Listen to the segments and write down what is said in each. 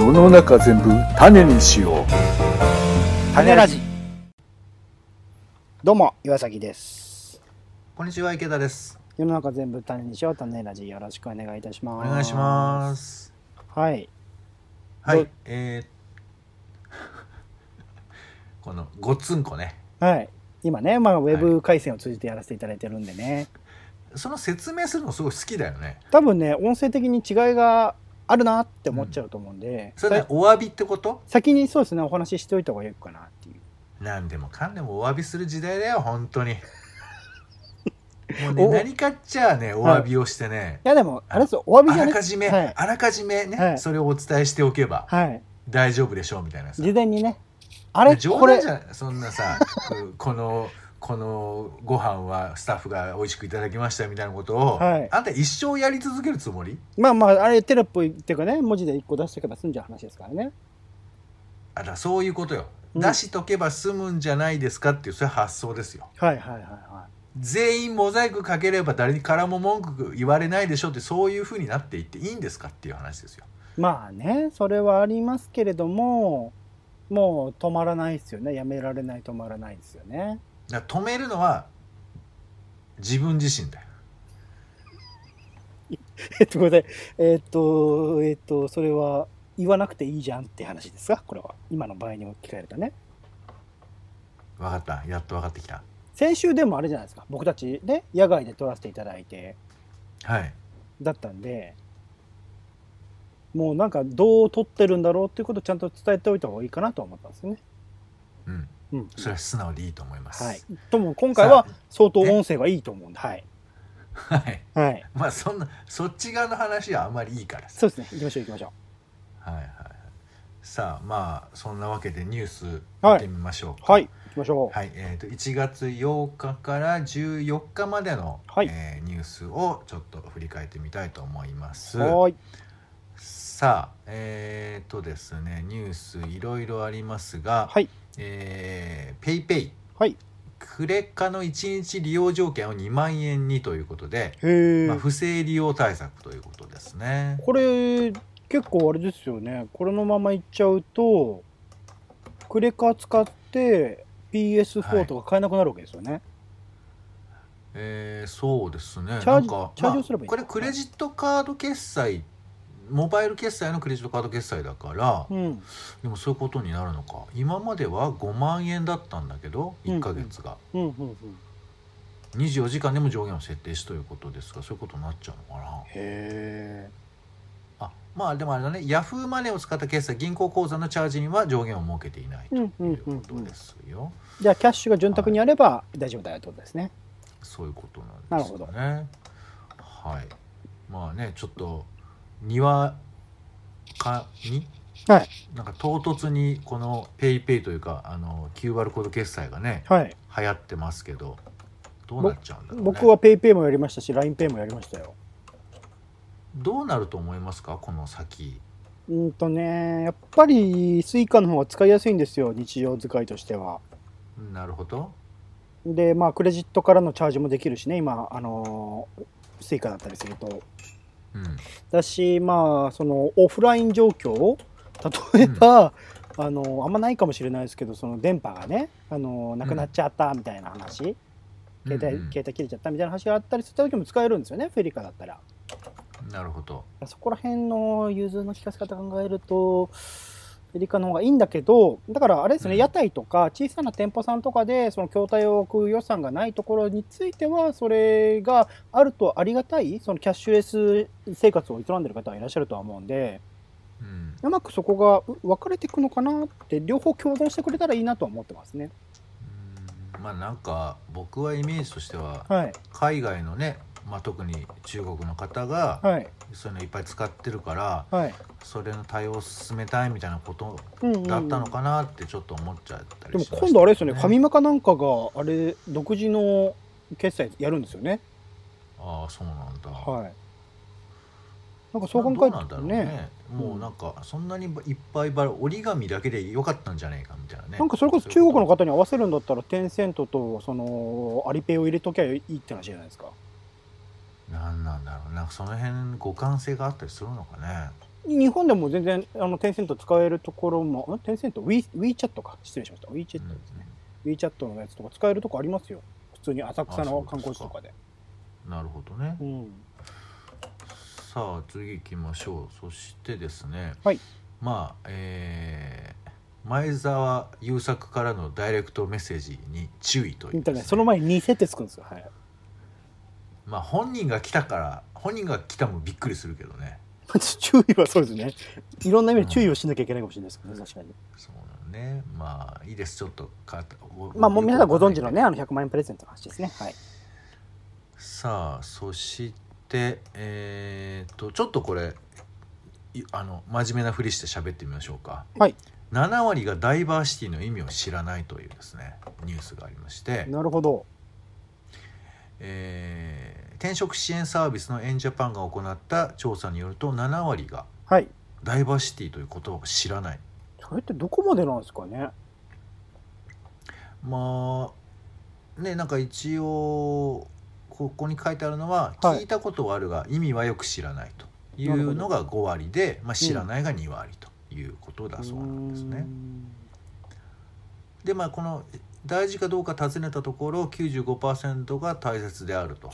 世の中全部種にしよう。 種ラジ。どうも岩崎です。 こんにちは、池田です。 世の中全部種にしよう、種ラジ、よろしくお願いいたします。 お願いします。 はいはい。このごつんこね。 はい。今ね、ウェブ回線を通じてやらせていただいてるんでね。 その説明するのすごい好きだよね。 多分ね、音声的に違いがあるなって思っちゃうと思うんで。 それね、お詫びってこと？ 先にそうですね、お話ししておいた方がいいかなっていう。 なんでもかんでもお詫びする時代だよ、本当に。もうね、何かっちゃね、お詫びをしてね。 いやでも、あれですよ、お詫びじゃね、 あらかじめね、それをお伝えしておけば、大丈夫でしょうみたいなさ。 事前にね。あれ冗談じゃそんなさこのご飯はスタッフが美味しくいただきましたみたいなことを、あんた一生やり続けるつもり？ あれテロップっていうかね、文字で1個出しておけば済んじゃう話ですからね。 だからそういうことよ、出しとけば済むんじゃないですかっていう、そういう発想ですよ。全員モザイクかければ誰にからも文句言われないでしょって、そういうふうになっていっていいんですかっていう話ですよ。 まあね、それはありますけれども、もう止まらないですよね。やめられない、止まらないですよね。 だから止めるのは自分自身だよ。 これそれは言わなくていいじゃんって話ですか、これは。今の場合にも聞かれたね。 分かった。やっと分かってきた。 先週でもあれじゃないですか。僕たちで野外で撮らせていただいて。だったんで、もうなんかどう撮ってるんだろうっていうことをちゃんと伝えておいた方がいいかなと思ったんですよね。 それは素直でいいと思います。 とも今回は相当音声がいいと思うんで、 まあそっち側の話はあんまりいいからさ。 そうですね。行きましょう。 さあ、まあそんなわけでニュース見てみましょうか。 行きましょう。 1月8日から14日までの、ニュースをちょっと振り返ってみたいと思います。さあ、ですね、ニュースいろいろありますが、ペイペイ、クレカの1日利用条件を2万円にということで、不正利用対策ということですね。 これ結構あれですよね。これのままいっちゃうとクレカ使って PS4 とか買えなくなるわけですよね。 そうですね。 チャージをすればいい。 これクレジットカード決済、モバイル決済のクレジットカード決済だから、でもそういうことになるのか。今までは5万円だったんだけど、1ヶ月が24時間でも上限を設定しということですが、そういうことになっちゃうのかな。まあでもあれだね、ヤフーマネーを使った決済、銀行口座のチャージには上限を設けていないということですよ。 じゃあキャッシュが潤沢にあれば大丈夫だよってことですね。 そういうことなんですよね。まあね、ちょっとにわかに、なんか唐突にこのペイペイというかQR コード決済がね、流行ってますけど、どうなっちゃうんだろうね。 僕はペイペイもやりましたし LINEPay もやりましたよ。 どうなると思いますか、この先。 やっぱりスイカの方が使いやすいんですよ、日常使いとしては。 なるほど。 でクレジットからのチャージもできるしね、今スイカだったりすると。だし、そのオフライン状況、例えば、あんまないかもしれないですけど、その電波がねなくなっちゃったみたいな話、携帯切れちゃったみたいな話があったりする時も使えるんですよね、フェリカだったら。 なるほど。 そこら辺の融通の利かせ方考えるとフェリカの方がいいんだけど、だからあれですね、屋台とか小さな店舗さんとかでその筐体を置く予算がないところについては、それがあるとありがたい、そのキャッシュレス生活を営んでる方はいらっしゃるとは思うんで、うまくそこが分かれていくのかなって、両方共存してくれたらいいなとは思ってますね。 なんか僕はイメージとしては、海外のね、特に中国の方が、そういうのいっぱい使ってるから、それの対応を進めたいみたいなことだったのかなってちょっと思っちゃったりしましたね。 でも今度あれですよね、ファミマかなんかがあれ独自の決済やるんですよね。 そうなんだ。 なんかそう考えるとね、 もうなんかそんなにいっぱい折り紙だけでよかったんじゃないかみたいなね。 なんかそれこそ中国の方に合わせるんだったらテンセントとそのアリペイを入れときゃいいって話じゃないですか。 なんだろう、なんかその辺互換性があったりするのかね。 日本でも全然テンセント使えるところも、テンセント WeChat か、失礼しました。WeChat ですね。WeChat のやつとか使えるとこありますよ。普通に浅草の観光地とかで。 なるほどね、 うん、 さあ次行きましょう。そしてですね、 はい、 まあ前澤友作からのダイレクトメッセージに注意というですね、 その前に2設定つくんですよ。はい。 まあ本人が来たもびっくりするけどね。 注意はそうですね。いろんな意味で注意をしなきゃいけないかもしれないですけどね、確かに。 そうね。まあいいです。ちょっとまあもう皆さんご存知のね、100万円プレゼントの話ですね。はい。 さあそしてちょっとこれ真面目なふりして喋ってみましょうか。 はい。 7割がダイバーシティの意味を知らないというですねニュースがありまして。 なるほど。 転職支援サービスのエンジャパンが行った調査によると7割がダイバーシティという言葉を知らない。 それってどこまでなんですかね。 まあね、なんか一応ここに書いてあるのは、聞いたことはあるが意味はよく知らないというのが5割で、まあ、知らないが2割ということだそうなんですね。でまあこの大事かどうか尋ねたところ 95% が大切であると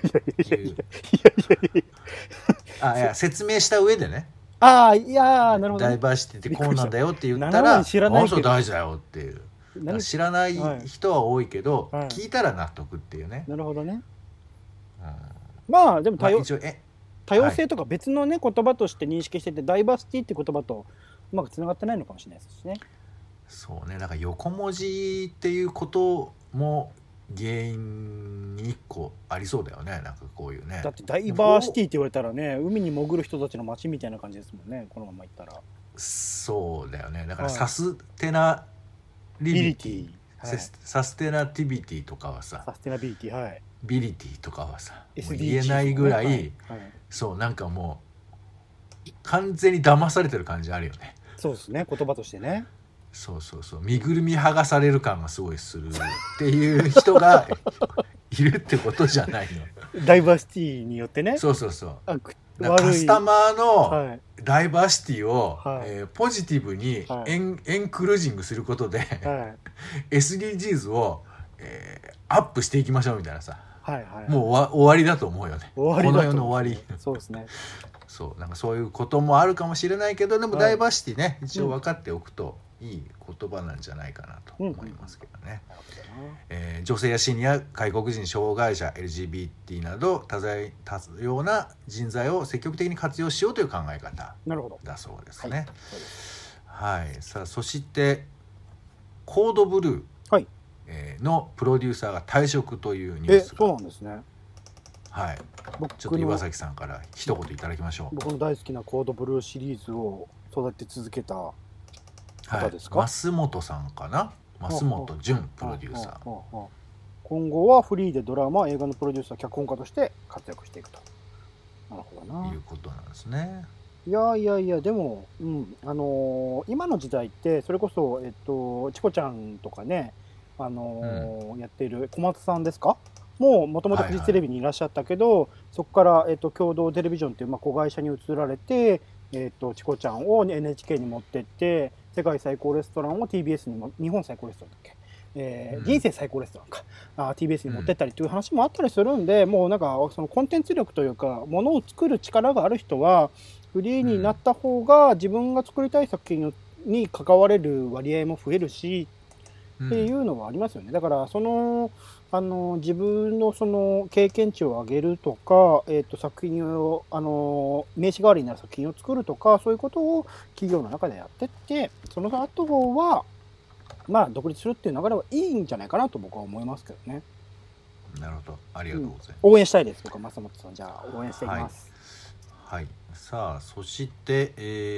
いう。説明した上でね、 いやなるほど、ね、 ダイバーシティってこうなんだよって言ったらそう大事だよっていう。知らない人は多いけど、聞いたら納得っていうね。 なるほどね、まあでも多様性とか別のね、言葉として認識してて、ダイバーシティって言葉とうまくつながってないのかもしれないですしね。 そうね、なんか横文字っていうことも原因に1個ありそうだよね。なんかこういうね、 だってダイバーシティって言われたらね、海に潜る人たちの街みたいな感じですもんね、このままいったら。 そうだよね。だからサステナビティ、サステナティビティとかはさ、 サステナビリティ、 ビリティとかはさ、言えないぐらい、そうなんかもう完全に騙されてる感じあるよね。 そうですね、言葉としてね。 そう身ぐるみ剥がされる感がすごいするっていう人がいるってことじゃないの。 ダイバーシティによってね。 そうカスタマーのダイバーシティを、ポジティブにエンクルージングすることで、SDGs を、アップしていきましょうみたいなさ、もう終わりだと思うよね。この世の終わり。 そうですね。 そうなんかそういうこともあるかもしれないけど、でもダイバーシティね、一応分かっておくといい言葉なんじゃないかなと思いますけどね。女性やシニア、外国人、障害者、 LGBT など多様な人材を積極的に活用しようという考え方だそうですね。さあそしてコードブルーのプロデューサーが退職というニュースが。 そうなんですね。 ちょっと岩崎さんから一言いただきましょう。 僕の大好きなコードブルーシリーズを育て続けた方ですか。 増本さんかな。増本潤プロデューサー。 今後はフリーでドラマ、映画のプロデューサー、脚本家として活躍していくと。なるほどな。 いうことなんですね。 いやでも、今の時代ってそれこそチコちゃんとかね、やっている小松さんですか。もともとフジテレビにいらっしゃったけど、そこから、共同テレビジョンっていう、子会社に移られて、チコちゃんを NHK に持ってって世界最高レストランを TBS にも、日本最高レストランだっけ、人生最高レストランか、TBS に持ってったりという話もあったりするんで、もうなんかそのコンテンツ力というかものを作る力がある人はフリーになった方が自分が作りたい作品に関われる割合も増えるし、っていうのはありますよね。だからその自分のその経験値を上げるとか、作品を名刺代わりになる作品を作るとか、そういうことを企業の中でやってって、その後は独立するっていう流れはいいんじゃないかなと僕は思いますけどね。 なるほど、ありがとうございます。 応援したいです。僕は増本さん、じゃあ応援していきます。 さあそして、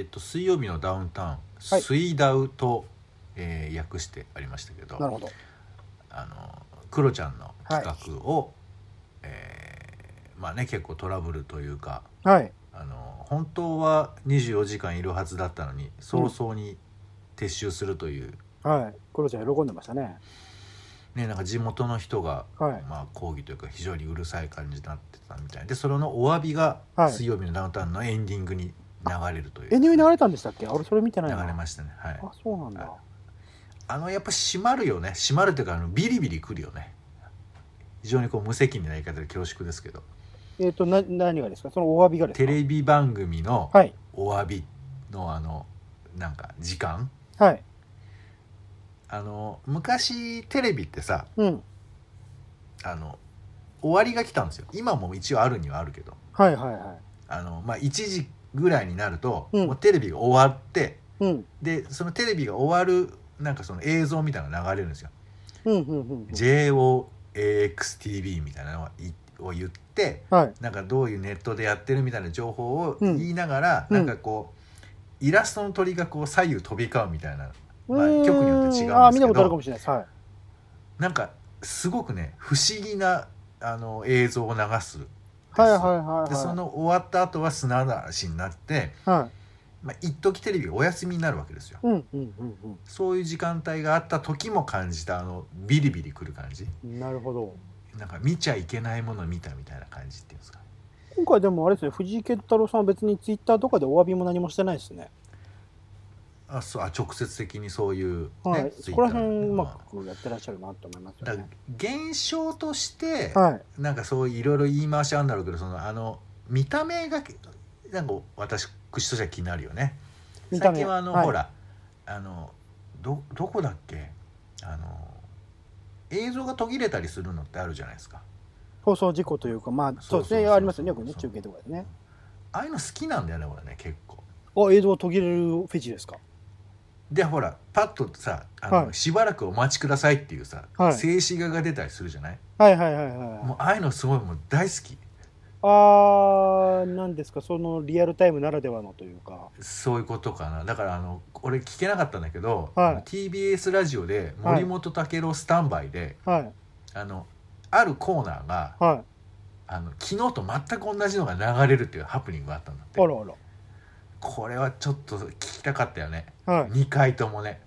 水曜日のダウンタウン、水ダウと、訳してありましたけど、 なるほど。 クロちゃんの企画を、結構トラブルというか、本当は24時間いるはずだったのに早々に撤収するという、 クロちゃん喜んでましたね。 なんか地元の人が、抗議というか非常にうるさい感じになってたみたいで、それのお詫びが水曜日のダウンタウンのエンディングにれるという。 エンディングに流れたんでしたっけ？俺それ見てないな。 流れましたね。はい。 あ、そうなんだ。 やっぱ締まるよね。締まるというかビリビリくるよね。非常にこう無責任な言い方で恐縮ですけど。 何がですか？そのお詫びがですか？ テレビ番組のはい。 お詫びのなんか時間。 はい。 昔テレビってさ、 うん。 終わりが来たんですよ。今も一応あるにはあるけど、 はいはいはい。 まあ1時ぐらいになると、 うんもうテレビが終わって、 うん。 でそのテレビが終わるなんかその映像みたいなのが流れるんですよ。 うんうんうん。 JOAXTV みたいなのを言って、 はい。 なんかどういうネットでやってるみたいな情報をうん言いながら、 うんなんかこうイラストの鳥がこう左右飛び交うみたいな、まあ、局によって違うんですけあ、見たことあるかど、 もしれないです。はい。 なんかすごくね不思議な映像を流すんです。 はいはいはいはい。 でその終わった後は砂嵐になって、 はまあ、一時テレビがお休みになるわけですよ。 い。うんうんうんそういう時間帯があった時も感じたビリビリくる感じ、 うん。なるほど。 なんか見ちゃいけないものを見たみたいな感じっていうんですか。 今回でもあれですね、藤井健太郎さんは別にツイッターとかでお詫びも何もしてないですね。 そう直接的にそういう、ね、 はい。そこら辺うままくやってらっしゃるなと思いますだよね。 現象として、 はい。 なんかそういろいろ言い回しあるんだろうけど、見た目がなんか私としては気になるよね。 見た目最近ははいほらどこだっけ、映像が途切れたりするのってあるじゃないですか。 放送事故というか、まあそうですね、ありますよね、よくね、中継とかでね。 ああいうの好きなんだよね俺ね、結構。 映像途切れるフェチですか？ でほらパッとさはいしばらくお待ちくださいっていうさ、 はい静止画が出たりするじゃない。 はいはいはいはい。 もうああいうのすごいもう大好き。 なんですか、そのリアルタイムならではのというか。 そういうことかな。だから俺聞けなかったんだけど、 はい TBS ラジオで森本武郎スタンバイで、 はいあるコーナーがはい。 昨日と全く同じのが流れるっていうハプニングがあったんだって。 あらあら。 これはちょっと聞きたかったよね、 はい。 2回ともね。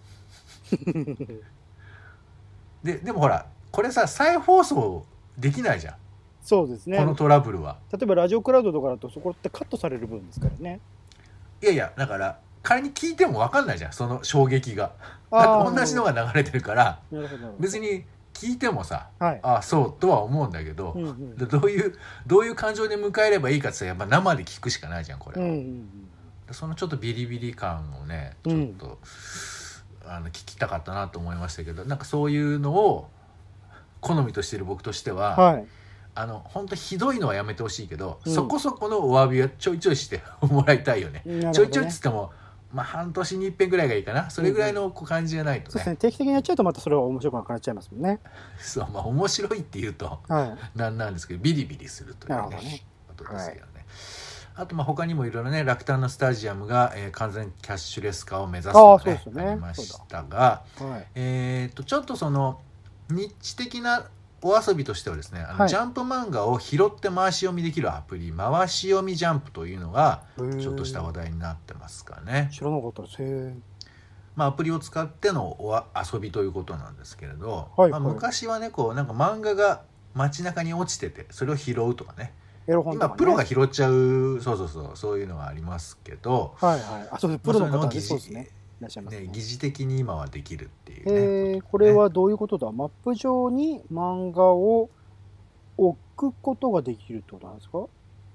でもほらこれさ再放送できないじゃん、 そうですね。 このトラブルは。 例えばラジオクラウドとかだとそこってカットされる分ですからね。 いやいやだから仮に聞いても分かんないじゃん、その衝撃が。だあーって同じのが流れてるからなるほどなるほど。 別に聞いてもさ、 はい。 あそうとは思うんだけど、 うんうんでどういう感情で迎えればいいかって言ったらやっぱ生で聞くしかないじゃんこれは。 うんうんそのちょっとビリビリ感をねちょっと、聞きたかったなと思いましたけど、なんかそういうのを好みとしている僕としては、 はい。 本当ひどいのはやめてほしいけど、 うんそこそこのお詫びはちょいちょいしてもらいたいよね。 なるほどねちょいちょいっつってもまあ半年に一遍ぐらいがいいかな、それぐらいの感じじゃないとね。 そうですね。定期的にやっちゃうとまたそれは面白くなくなっちゃいますもんね。 そうまあ面白いって言うとはなんですけどビリビリするというなるほどねことですけどね。あとまあ他にもいろいろね楽天のスタジアムが、完全キャッシュレス化を目指すとかね、 そうですよねありましたが、 い。はい。 ちょっとそのニッチ的なお遊びとしてはですね、 はいジャンプ漫画を拾って回し読みできるアプリ回し読みジャンプというのがちょっとした話題になってますかね。 知らなかったです。へー。 まあ、アプリを使っての遊びということなんですけれど、まあ、 はいはい昔はねこうなんか漫画が街中に落ちててそれを拾うとかね、 エロ本とかね。 今プロが拾っちゃうそういうのがありますけど、 はいはい。あ、そうです。プロの方はね、 疑似そうですね。いらっしゃいますね。 疑似的に今はできるっていうね。 これはどういうことだ？マップ上に漫画を置くことができるってことなんですか？こ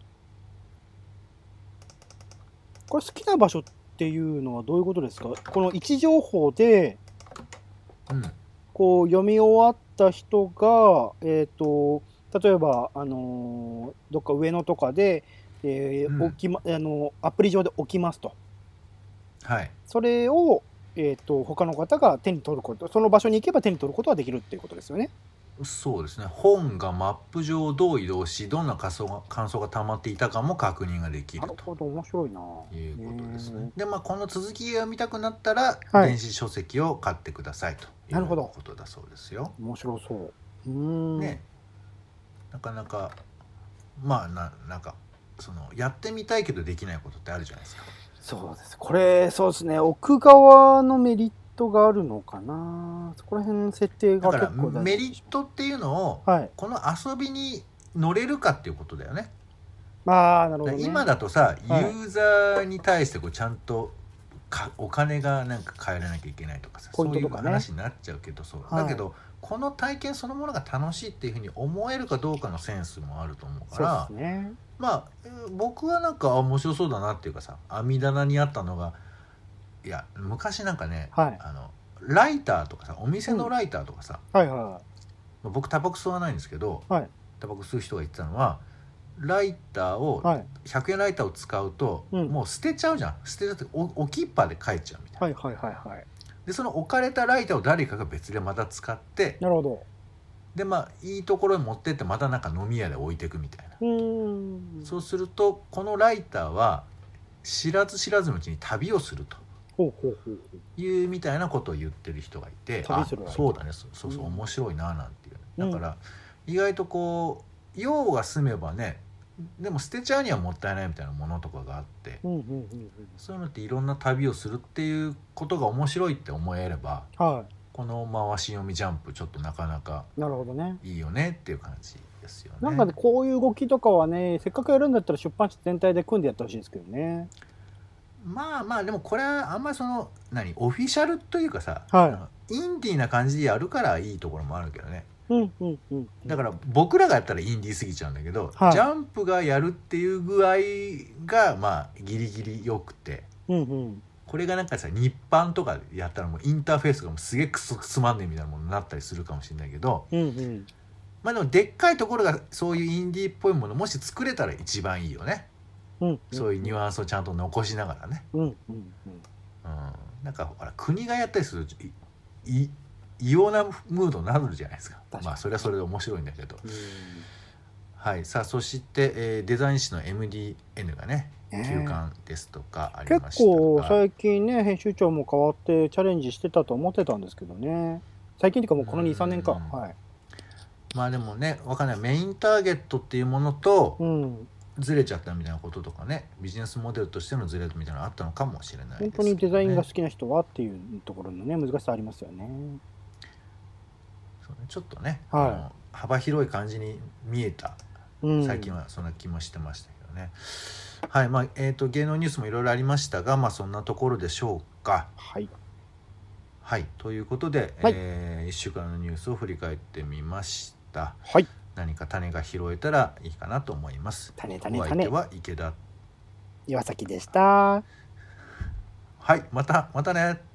れ好きな場所っていうのはどういうことですか？この位置情報でうんこう読み終わった人が、例えば、どっか上野とかで、アプリ上で置きますと。 はいそれを、他の方が手に取ること、その場所に行けば手に取ることができるっていうことですよね。 そうですね。本がマップ上をどう移動しどんな感想が溜まっていたかも確認ができるとなるほど、面白いな。 いうことですね。でまあこの続きが読みたくなったら、 はい電子書籍を買ってくださいというなるほどことだそうですよ。 面白そう。 ね、なかなかまあなんかそのやってみたいけどできないことってあるじゃないですか。 そうです。これ、そうですね。奥側のメリットがあるのかな。そこら辺の設定がだから結構大事メリットっていうのを、 はい。 この遊びに乗れるかっていうことだよね。 なるほどね。 今だとさ、 はいユーザーに対してこうちゃんとお金がなんか変えらなきゃいけないとかさ、 ポイントとかね、 そういう話になっちゃうけど、そう、だけどこの体験そのものが楽しいっていうふうに思えるかどうかのセンスもあると思うから、 そうですね、 僕はなんか面白そうだなっていうかさ、網棚にあったのが、いや昔なんかね、ライターとかさ、お店のライターとかさ、僕タバコ吸わないんですけど、タバコ吸う人が言ってたのは、ライターを、100円ライターを使うと、もう捨てちゃうじゃん、捨てちゃって置きっぱで帰っちゃうみたいな、でその置かれたライターを誰かが別でまた使って、 なるほど、 でいいところに持ってってまたなんか飲み屋で置いていくみたいな、そうするとこのライターは知らず知らずのうちに旅をするというみたいなことを言ってる人がいて、そうだね、そう面白いななんていう、だから意外とこう用が済めばね、でも捨てちゃうにはもったいないみたいなものとかがあって、そういうのっていろんな旅をするっていうことが面白いって思えれば、この回し読みジャンプちょっとなかなかいいよねっていう感じですよね。 なんかね、こういう動きとかはね、せっかくやるんだったら出版社全体で組んでやってほしいんですけどね。 でもこれはあんまりオフィシャルというかさ、インディーな感じでやるからいいところもあるけどね。だから僕らがやったらインディーすぎちゃうんだけど、ジャンプがやるっていう具合がギリギリよくて、これがなんかさ日版とかやったらもうインターフェースがもうすげえクソつまんねえみたいなものになったりするかもしれないけど、でもでっかいところがそういうインディーっぽいものもし作れたら一番いいよね。そういうニュアンスをちゃんと残しながらね。なんかほら国がやったりすると異様なムードになるじゃないですか。それはそれで面白いんだけど。さあそして、デザイン誌の MDN がね休刊ですとかありましたが、 結構最近ね編集長も変わってチャレンジしてたと思ってたんですけどね。最近っていうかもうこの 2,3 年か。 でもねわかんない、メインターゲットっていうものと、ずれちゃったみたいなこととかね、ビジネスモデルとしてのずれみたいなのがあったのかもしれないですね。 本当にデザインが好きな人はっていうところのね難しさありますよね。 ちょっとね、幅広い感じに見えた、最近はそんな気もしてましたけどね。芸能ニュースもいろいろありましたが、そんなところでしょうか。ということで、1週間のニュースを振り返ってみました。何か種が拾えたらいいかなと思います。お相手は池田岩崎でした。 またね。